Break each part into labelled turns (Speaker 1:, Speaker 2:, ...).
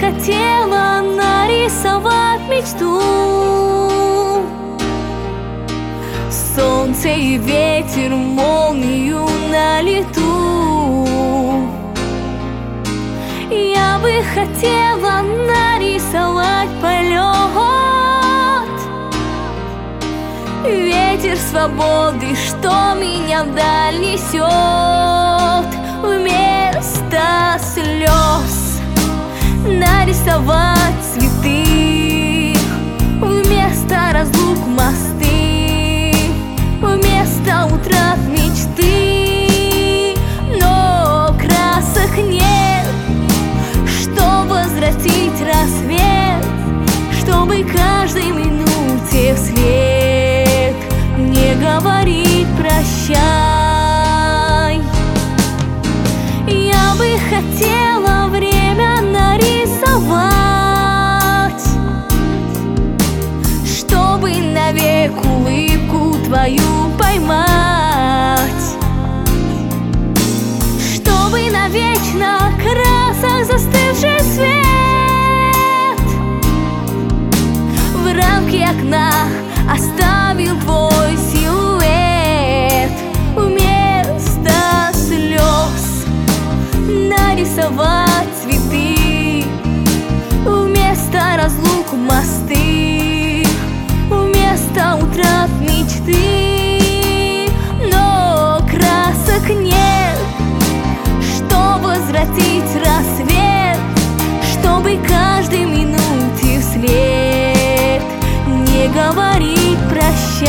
Speaker 1: хотела нарисовать мечту. Солнце и ветер, молнию на лету. Я бы хотела нарисовать полет, ветер свободы, что меня вдаль несет. Вместо слез нарисовать цветы, вместо разлук мосты, вместо утрат мечты. Но красок нет, что возвратить рассвет, чтобы каждой минуте вслед не говорить прощай. Я бы хотела время нарисовать, чтобы навек улыбку твою поймать, чтобы навечно красок застывший свет в рамке окна оставил твой силуэт. Вместо слез нарисовать цветы, вместо разлук мосты, вместо утрат мечты. Но красок нет, что возвратить рассвет, чтобы каждой минуте вслед не говорить прощай.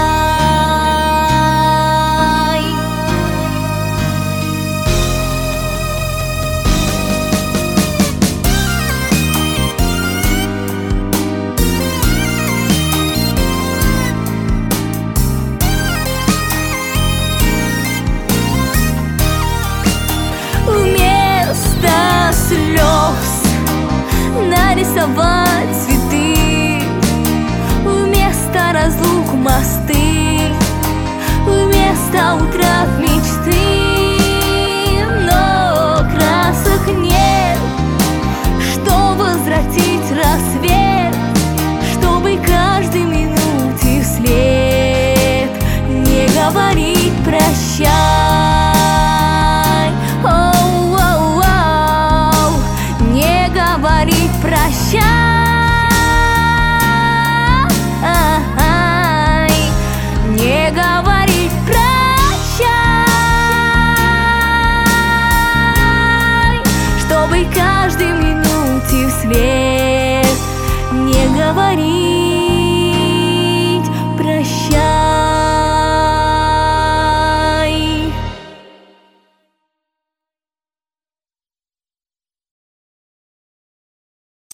Speaker 1: Вместо слез нарисовать цветы, вместо разлук мосты, вместо утрат мечты.